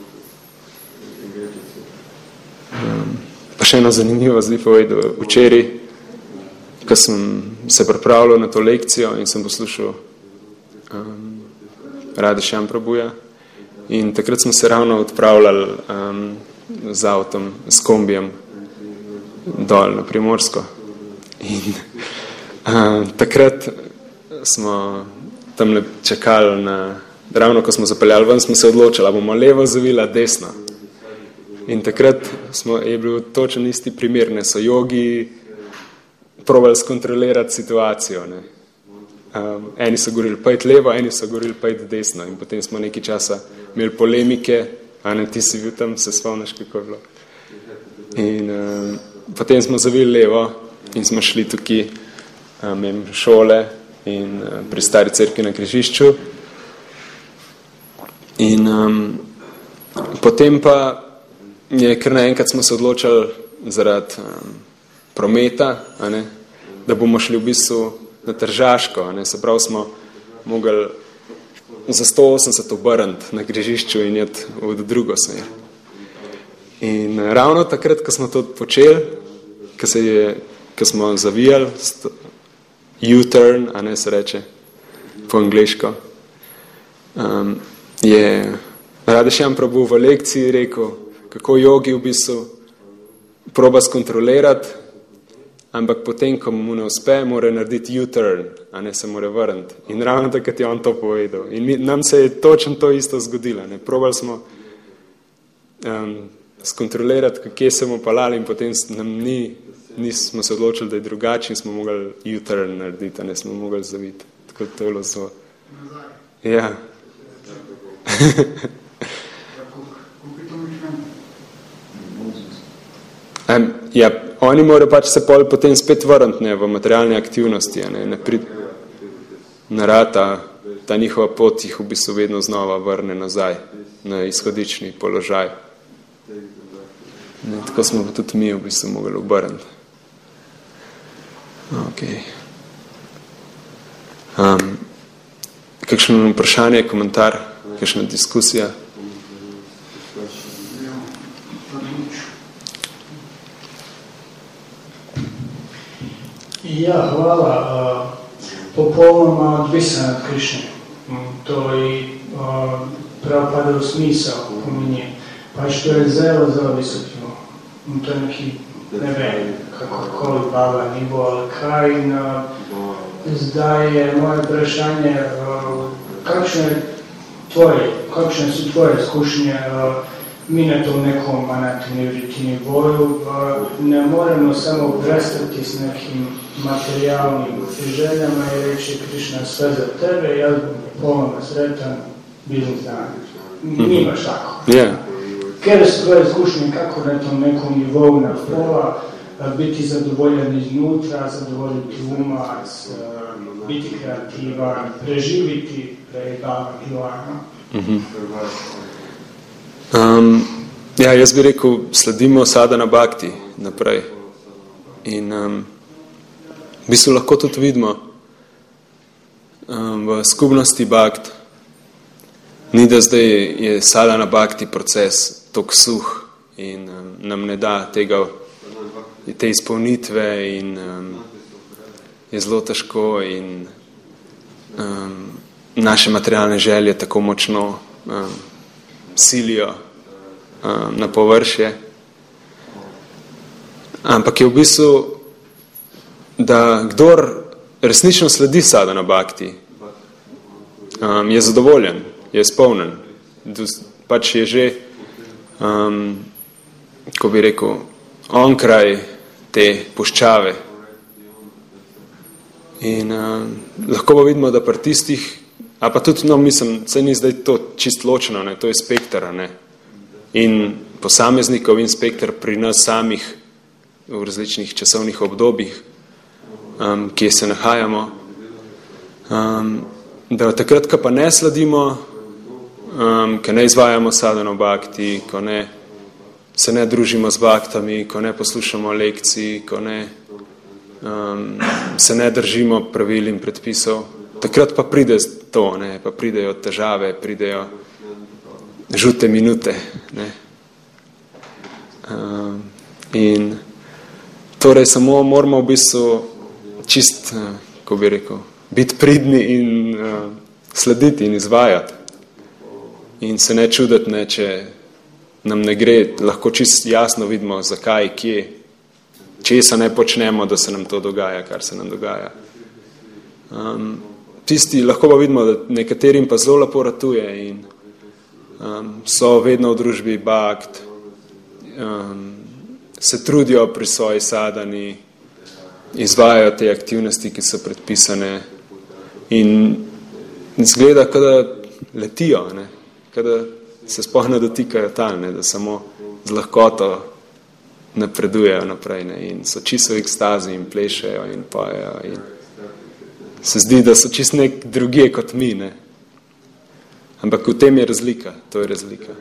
Um, pa še eno zanimivo zdaj povedal. Včeraj, ko sem se pripravljal na to lekcijo in sem poslušal um, Radešjam Prabhuja, in takrat smo se ravno odpravljali um, z avtom, s kombijem dol na Primorsko. In uh, takrat smo tam čakali na, ravno ko smo zapeljali ven, smo se odločili, bomo levo zavila, desno. In takrat smo, je bil točen isti primer, ne, so jogi probali skontrolirati situacijo. Ne. Um, eni so govorili pojdi levo, eni so govorili pojdi desno. In potem smo nekaj časa imeli polemike, a ne, ti si bil tam, se spomniš, kako je bilo. In um, potem smo zavili levo in smo šli tukaj um, šole in uh, pri stari cerkvi na križišču. In um, potem pa je kar naenkrat smo se odločali zaradi um, prometa, a ne, da bomo šli v bistvu na Tržaško, a ne, se pravi smo mogli za sto osemdeset obrniti na križišču in jeti v drugo smer. In ravno takrat, ko smo to počeli, ko, se je, ko smo zavijali, U-turn, a ne se reče po angleško, um, je Radešjam Prabhu v lekciji rekel, kako jogi v bistvu proba skontrolirati, ampak potem, ko mu ne uspe, mora narediti U-turn, a ne se mora vrniti. In ravno takrat je on to povedal. In mi, nam se je točno to isto zgodilo. Ne. Probali smo um, skontrolirati, kje se bomo palali, in potem nam ni, nismo se odločili, da je drugače in smo mogli U-turn narediti, a ne smo mogli zaviti. Tako to je bilo zelo. Ja. um, ja, oni morajo pač se pol potem spet vrniti, ne, v materialne aktivnosti, ne, ne prid, narata, ta njihova pot jih v bistvu vedno znova vrne nazaj na izhodični položaj. Ne, tako smo pa tudi mi v bistvu mogli obrniti. Okay. Um, kakšno vprašanje, komentar, kakšna diskusija? Ja, hvala. Popolnoma odvisen od Krišne. To je Prabhupada v smisel pomeni. Pač to je zelo, zelo visoko. To je neki, ne vem, kakokoli baba ni bo, ali kaj. In, zdaj je moje vprašanje, kakšne, tvoje, kakšne so tvoje izkušnje mi na tom nekom nivoju ne moramo samo prestati s nekim materijalnim željama i reći Krišna sve za tebe, ja polno sretan, biznis dan. Nije baš tako. Yeah. Kjer su tvoje iskušnje kako na tom nekom nivou na pola, biti zadovoljan iznutra, zadovoljiti umac, biti kreativan, preživiti, prebavljivano. Mm-hmm. Um, ja, jaz bi rekel, sledimo sadhana bhakti naprej. In um, v bistvu lahko tudi vidimo um, v skupnosti bhakt, ni da zdaj je sadhana bhakti proces tok suh in um, nam ne da tega, te izpolnitve in um, je zelo težko in um, naše materialne želje tako močno um, silijo um, na površje. Ampak je v bistvu, da kdor resnično sledi sadhana bhakti, um, je zadovoljen, je izpolnen. Pač je že, um, ko bi rekel, onkraj te puščave. In um, lahko pa vidimo, da pri tistih, a pa tudi, no, mislim, se ni zdaj to čist ločeno, ne, to je spektra, ne. In posameznikov in spektr pri nas samih v različnih časovnih obdobjih, um, kje se nahajamo, um, da takrat, ko pa ne sledimo, um, ko ne izvajamo sadhana bhakti, ko ne, se ne družimo z bhaktami, ko ne poslušamo lekcij, ko ne, um, se ne držimo pravil in predpisov, takrat pa pride to, ne, pa pridejo težave, pridejo žute minute, ne. Um, in torej samo moramo v bistvu čist, uh, ko bi rekel, biti pridni in uh, slediti in izvajati. In se ne čuditi, ne, če nam ne gre, lahko čist jasno vidimo, zakaj, kje, česa ne počnemo, da se nam to dogaja, kar se nam dogaja. Um, tisti, lahko pa vidimo, da nekaterim pa zelo lepo ratuje in um, so vedno v družbi bhakt, um, se trudijo pri svoji sadhani, izvajajo te aktivnosti, ki so predpisane in izgleda, kada letijo, ne, kada se sploh ne dotikajo tal, ne, da samo z lahkoto napredujejo naprej, ne, in so čisto v ekstazi in plešejo in pojejo in se zdi, da so čisto nek drugje kot mi, ne. Ampak v tem je razlika, to je razlika.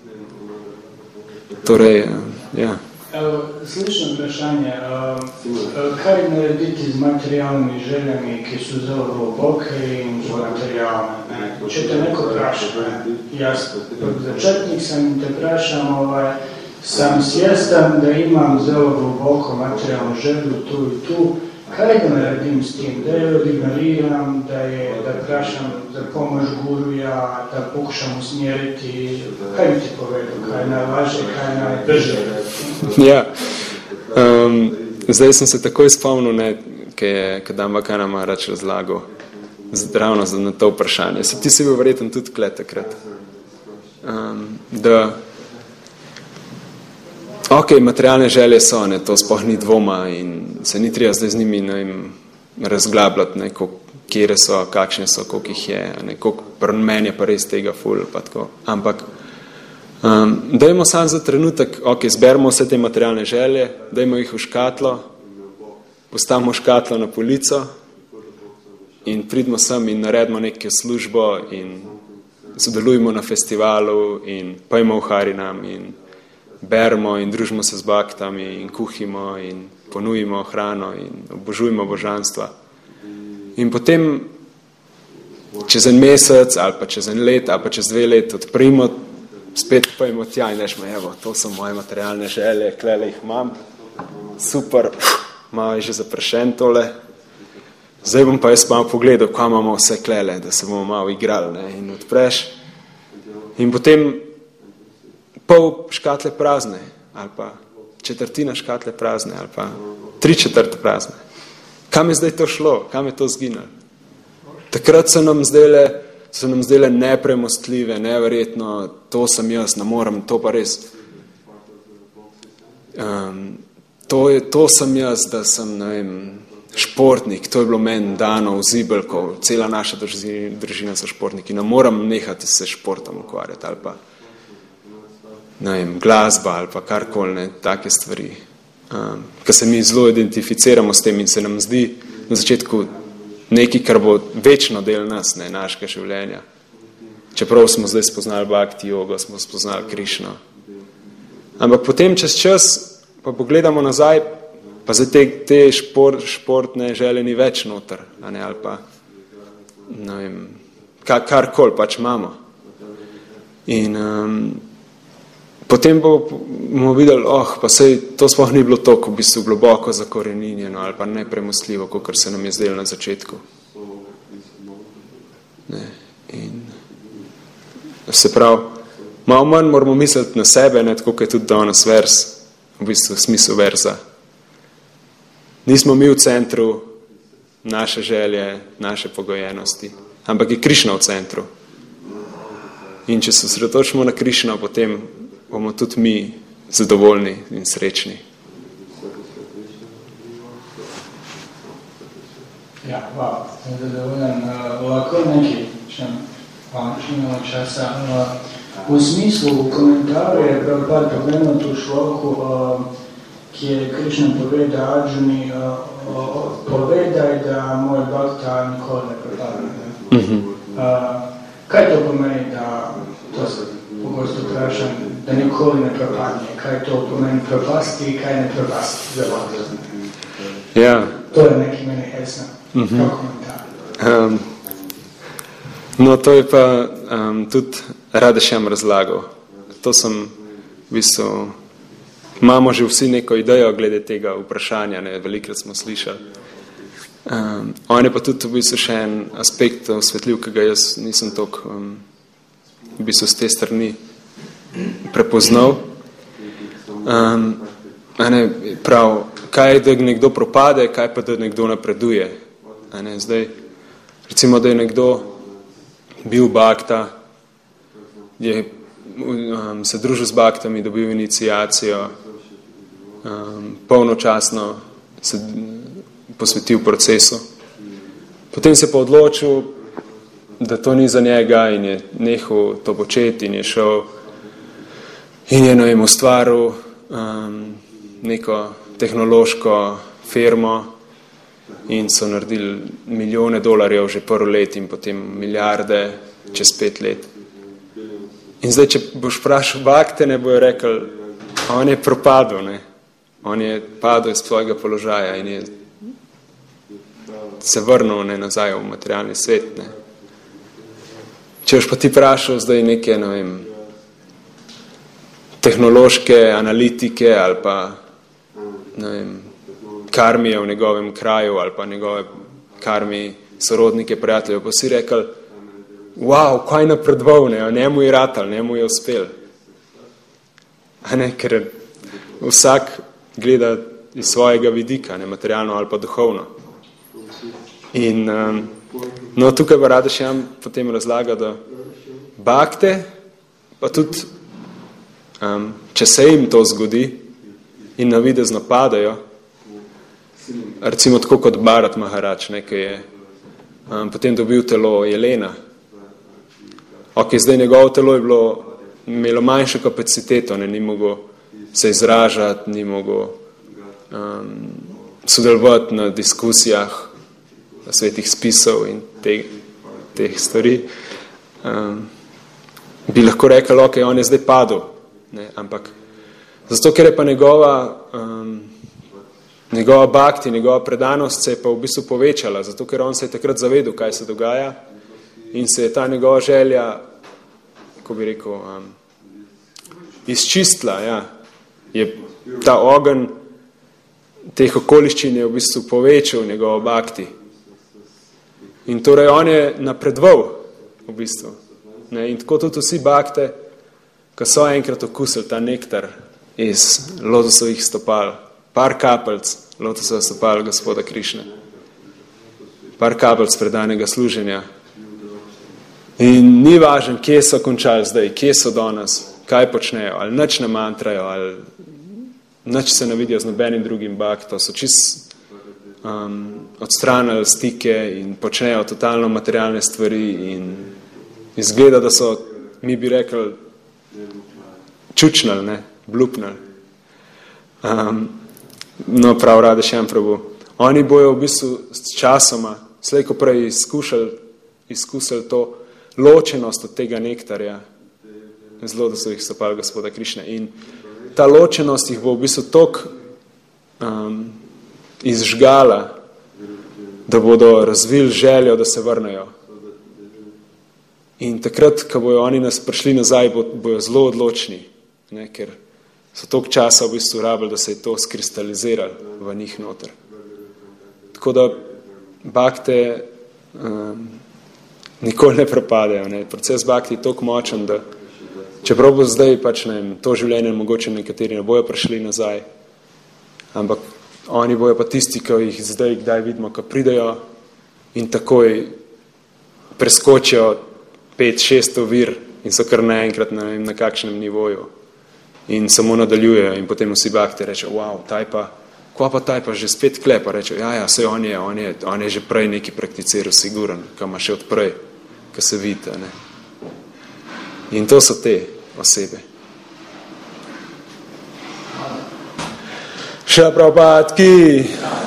Torej, ja. Slično vprašanje, kaj narediti z materialnimi željami, ki so zelo globoke in materialne? Če te neko vpraša, jaz začetnik sem in te vprašam, ovaj, sem svjestan, da imam zelo globoko materialno želju tu i tu, kaj da naredim s tim? Da jo ignoriram, da je, da vprašam za pomoć guruja, da pokušam usmjeriti, kaj bi ti povedal, kaj najvažnije, kaj najbrže? Ja, um, zdaj sem se takoj spomnil, ne, kaj je Kadamba Kanna Maharaj razlagal ravno na to vprašanje. Se ti si bil verjeten tudi kle takrat. Um, da ok, materialne želje so, ne, to sploh ni dvoma in se ni treba zdaj z njimi, ne vem, razglabljati, ne, kjere so, kakšne so, koliko jih je, ne, koliko pri meni je pa res tega ful, pa tako. Ampak um, dajmo sam za trenutek, ok, zberemo vse te materialne želje, dajmo jih v škatlo, postavimo škatlo na polico in pridimo sem in naredimo neko službo in sodelujemo na festivalu in pojmo v Harinam in beremo in družimo se z bhaktami in kuhimo in ponujimo hrano in obožujemo božanstva. In potem čez en mesec ali pa čez en let ali pa čez dve let odprimo, spet pojmo tja in rečemo, evo, to so moje materialne želje, klele jih imam, super, malo je že zaprašen tole, zdaj bom pa jaz malo pogledal, kaj imamo vse klele, da se bomo malo igrali, ne, in odpreš. In potem pol škatle prazne, ali pa četrtina škatle prazne, ali pa tri četrt prazne. Kam je zdaj to šlo? Kam je to zginilo? Takrat so nam zdajle so nam zdele nepremostljive, neverjetno, to sem jaz, ne morem, to pa res. Um, to, je, to sem jaz, da sem, ne vem, športnik, to je bilo meni dano v zibelko, cela naša družina, družina so športniki, ne moram nehati se športom ukvarjati, ali pa, ne vem, glasba, ali pa karkoli, ne, take stvari. Um, ker se mi zelo identificiramo s tem in se nam zdi na začetku nekaj, kar bo večno del nas, ne, našega življenja. Čeprav smo zdaj spoznali bhakti jogo, smo spoznali Krišno. Ampak potem čez čas pa pogledamo nazaj, pa za te, te šport, športne želje ni več noter, a ne, ali pa, ne vem, kar, karkoli pač imamo. In um, potem bomo videli, oh, pa sej to sploh ni bilo toliko v bistvu globoko zakoreninjeno ali pa nepremostljivo, kakor se nam je zdelo na začetku. Ne. In se pravi, malo manj moramo misliti na sebe, ne, tako kot je tudi danes vers, v bistvu smisel verza. Nismo mi v centru naše želje, naše pogojenosti, ampak je Krišna v centru. In če se osredotočimo na Krišno, potem bomo tudi mi zadovoljni in srečni. Ja, hvala. Sem zadovoljen. Uh, lahko nekaj, če imamo časa. Uh, v smislu komentarja je pravpad povedano tu človeku, uh, ki je Krišna poveda Arjuni, uh, uh, povedaj, da moj bhakta nikoli ne propadne. Uh-huh. Uh, kaj to pomeni, da to se pogosto vprašam, da nikoli ne propadne? Kaj to pomeni propasti, kaj ne propasti za bhakta? Ja. To je nekaj meni jasno. Uh-huh. Um, no, to je pa um, tudi Radešem razlagal. To sem v bistvu, imamo že vsi neko idejo glede tega vprašanja, ne, velikrat smo slišali. Um, on je pa tudi v bistvu še en aspekt osvetljiv, ki ga jaz nisem toliko um, v bistvu z te strani prepoznal. Um, ne, prav, kaj je, da nekdo propade, kaj pa, da nekdo napreduje. A ne, zdaj, recimo, da je nekdo bil bhakta, je um, se družil z bhaktami, dobil iniciacijo, um, polnočasno se posvetil procesu. Potem se pa odločil, da to ni za njega in je nehal to početi in je šel in je, no vem, ustvaril um, neko tehnološko firmo in so naredili milijone dolarjev že prvo let in potem milijarde čez pet let. In zdaj, če boš vprašal bhakte, ne bojo rekli, on je propadel, ne. On je padel iz svojega položaja in je se vrnil, ne, nazaj v materialni svet, ne. Če boš pa ti vprašal zdaj neke, ne vem, tehnološke analitike ali pa, ne vem, karmije v njegovem kraju ali pa njegove karmi sorodnike, prijateljev, pa si rekel, wow, kaj napredoval, ne, njemu je ratal, njemu je uspel. A ne, ker vsak gleda iz svojega vidika, ne, materialno ali pa duhovno. In um, no, tukaj pa Radešem potem razlaga, da bhakte, pa tudi, um, če se jim to zgodi in navidezno padajo, recimo tako kot Bharat Maharaj, nekaj je um, potem dobil telo jelena. Ok, zdaj njegovo telo je bilo, imelo manjšo kapaciteto, ne, ni mogel se izražati, ni mogel um, sodelovati na diskusijah, na svetih spisov in te, teh stvari. Um, bi lahko rekel, ok, on je zdaj padel, ne, ampak zato, ker je pa njegova um, njegova bhakti, njegova predanost se je pa v bistvu povečala, zato ker on se je takrat zavedel, kaj se dogaja in se je ta njegova želja, kako bi rekel, um, izčistila, ja. Je ta ogenj teh okoliščin je v bistvu povečal njegovo bhakti. In torej on je napredoval v bistvu. Ne? In tako tudi vsi bhakte, ko so enkrat okusili ta nektar iz lotosovih stopal, par kapelc lotosovih stopal gospoda Krišne, par kapelc predanega služenja. In ni važno, kje so končali zdaj, kje so danes, kaj počnejo, ali nič ne mantrajo, ali nič se ne vidijo z nobenim drugim bakto, so čist um, odstranili stike in počnejo totalno materialne stvari in izgleda, da so, mi bi rekli, čučnali, ne, blupnali. Um, no, prav rade še en pravu. Oni bojo v bistvu s časoma, slej ko prej izkušali, izkusili to ločenost od tega nektarja, zelo, da so jih stopali Gospoda Krišne. In ta ločenost jih bo v bistvu tok um, izžgala, da bodo razvili željo, da se vrnejo. In takrat, ko bojo oni nas prišli nazaj, bo, bojo zelo odločni, ne, ker so toliko časa v bistvu rabili, da se je to skristaliziralo v njih noter. Tako da bakte um, nikoli ne propadejo. Ne. Proces bakti je toliko močen, da čeprav bo zdaj pač, ne vem, to življenje mogoče nekateri ne bojo prišli nazaj, ampak oni bojo pa tisti, ki jih zdaj kdaj vidimo, ko pridejo in takoj preskočijo pet, šest ovir in so kar naenkrat na, na kakšnem nivoju in samo nadaljujejo in potem vsi bakti rečejo, wow, taj pa, kva pa taj pa že spet klepa, rečejo, ja, ja, sej on je, on je, on je že prej neki prakticiral, siguren, ka ima še odprej, ka se vidite, ne. In to so te osebe. Šla Prabhupada ki